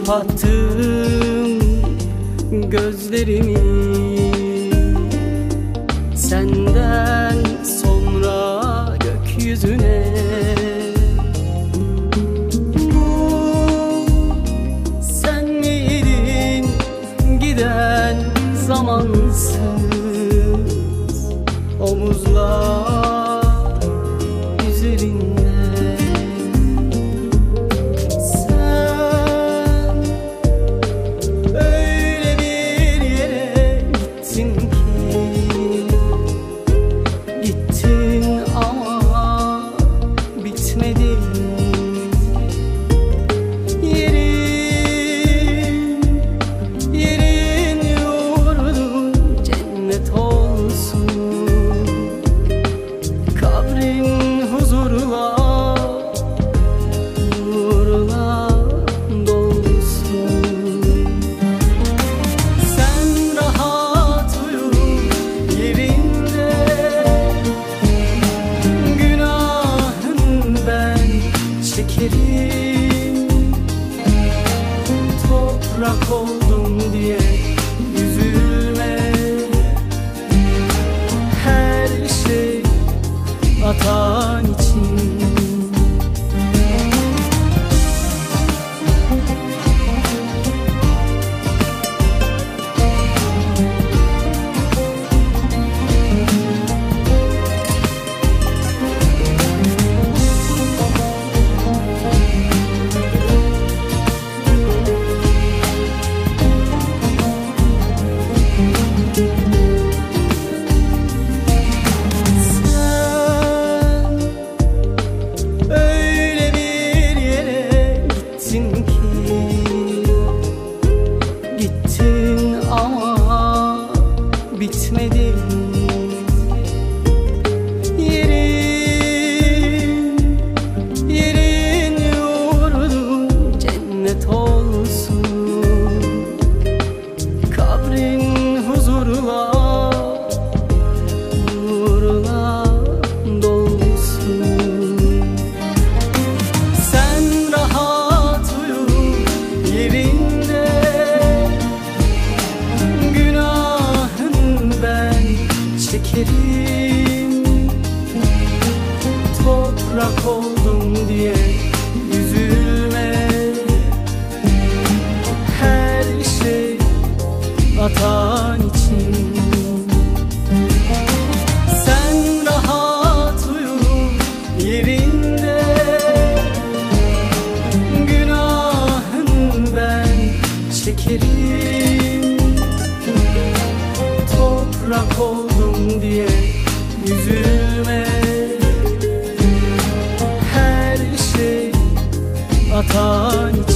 kapattım gözlerimi. Senden sonra gökyüzüne bu sen miydin giden zamansız omuzlar üzerinde? Sen öyle bir yere gittin ki, gittin ama bitmedin. Yerin yurdun cennet olsun, kabrin huzurla nurla dolsun. Sen rahat uyu yerinde, günahın ben çekerim. Toprak oldum diye üzülme, her şey vatan için. Gittin ama bitmedin. Yerin yurdun cennet olsun, kabrin huzurla nurla dolsun. Sen rahat uyu yerinde, çekerim. Toprak oldum diye üzülme, her şey vatan için. Sen rahat uyu yerinde, günahın ben çekerim. Toprak oldum diye üzülme, her şey vatan için.